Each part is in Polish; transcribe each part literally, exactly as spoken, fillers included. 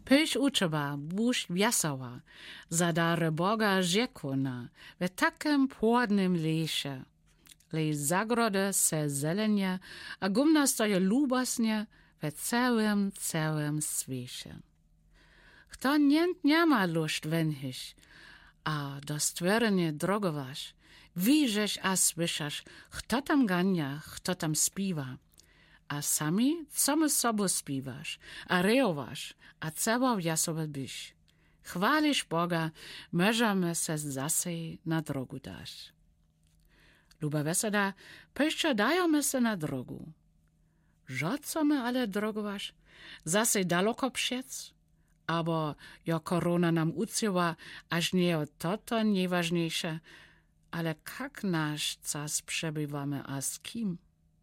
Pyś uczyła, busz wiasała, za dary Boga rzekuna, w takim płodnym lesie. Lej zagrody se zelenie, a gumna stoje lubosnie w całym, całym świecie. Kto nient nie ma lust wenhyś, a do stworzenia drogowasz, widzisz a słyszasz, kto tam gania, kto tam śpiewa. A sami same sobą śpiewasz, a rejowasz, a cała wiasowa byś. Chwalisz Boga, możemy se zase na drogu dać. Luba wesada, pyszcze dajemy se na drogu. Żo co my ale drogowasz? Zase daleko przec? Abo jo korona nam ucyła, aż nie o toto nieważniejsze, ale jak nasz czas przebywamy, a z kim?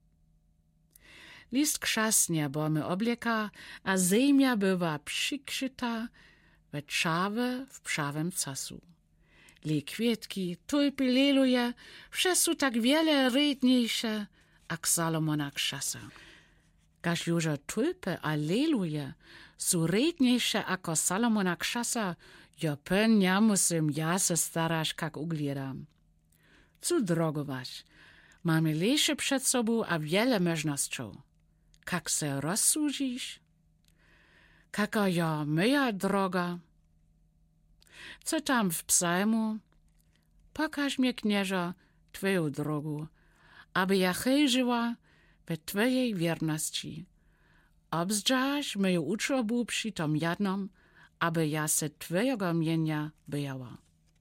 List krzasnia bomy oblieka, a ziemia bywa przykrzyta we trzawy w prawym czasu. Li kwietki, tulpy leluje, wsze są tak wiele rydniejsze, jak Salomona krzasa. Każ już tulpy a leluje są rydniejsze jako Salomona krzasa, jo pen nie musím ja se staraš, jak uglądam. Co drogować? Mamy lesie przed sobą a wiele możności. Jak se rozsłudzisz? Jaka ja moja droga? Co tam w psalmu? Pokaż mnie, knieża, twoją drogu, aby ja żyła we twojej wierności. Obzdrzasz moją uczobu przy tom jednom, aby ja se twojego mienia byjała.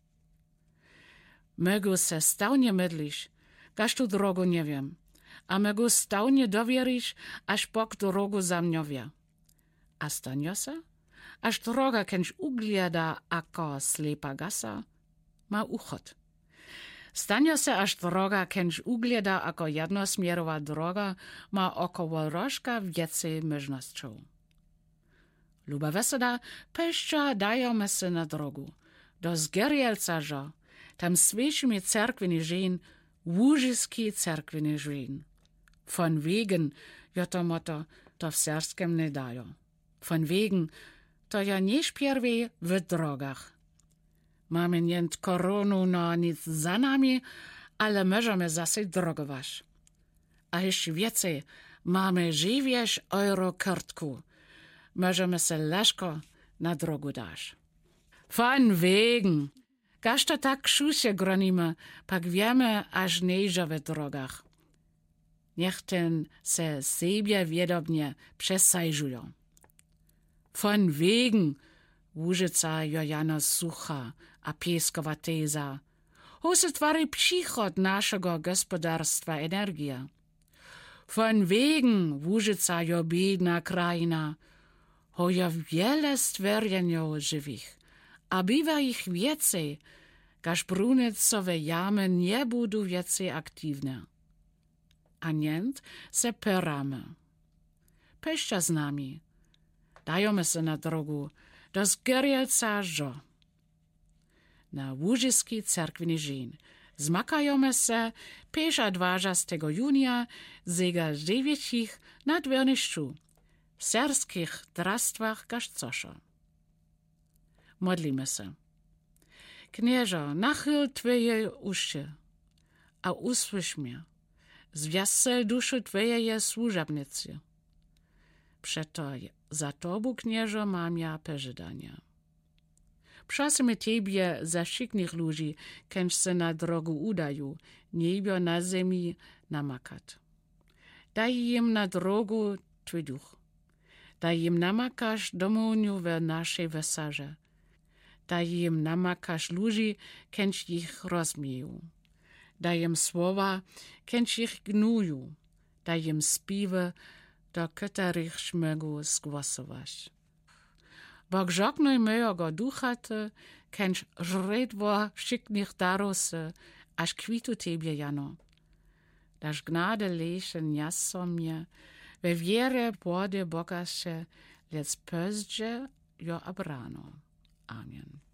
Mego se stałnie mydlisz, każ tu drogu nie wiem, a mego stałnie dowierisz, aż Bóg drogu za mną wie. A stanie se, aż droga kęć ugląda jako slepa gasa, ma uchod. Stanie se, aż droga kęć ugląda jako jednosmierowa droga, ma około rożka więcej możności. Luba wesada, pyszcza dajemy se na drogu, do Zgierjelca, żo, tam słyšimy cerkveni żen, łużyski cerkveni żen. Von wegen, jo to moto, to w serskem nie dają. Von wegen, to ja nie śpierwie w drogach. Mamy nient koronu no nic za nami, ale możemy zase drogować. A jeszcze więcej, mamy żywież eurokartku. Możemy se leszko na drogu dać. Von wegen, każ to tak krzusie gronimy, pak wiemy, aż nieżo w drogach. Niech ten se siebie wiedobnie przesajżują. Von wegen, Łużyca Jojana Sucha, a Pieskowa teza. Ho se tvari przychod naszego gospodarstwa energia. Von wegen, Łużyca jo biedna krajina, ho jo wiele stworzeń żywych, a bywa ich więcej, każ brunicowe jamy nie budu więcej aktywne. A nient se peramy. Pyszcza z nami. Dajemy se na drogu do Zgierjelca żo. Na łużyski cerkveni żen. Zmakajemy se dwudziestego junia zega dziewięćich na dwierniszczu. W serskich drastwach każ coszo. Modlimy se. Knieżo, nachyl twoje uszy, a usłysz mnie. Zwiasel duszy twojej służebnicy. Przeto za tobu, knieżo, mam ja pożydania. Prosimy Ciebie za wszystkich ludzi, kęż se na drogu udają, niebio na ziemi namakat. Daj im na drogu Twój duch. Daj im namakasz domowniu w naszej wesarze. Daj im namakasz ludzi, kęż ich rozmieją. Daj im słowa, kęż ich gnują. Daj im śpiewy, do których szmegu zgłosować. Bóg żoknuj mojego ducha, kęż żredwo wszystkich darów, aż kwitu Ciebie jano. Dasz gnade lesze niaso mnie, we wierze płody Boga się, lec pözdże jo abrano. Amen.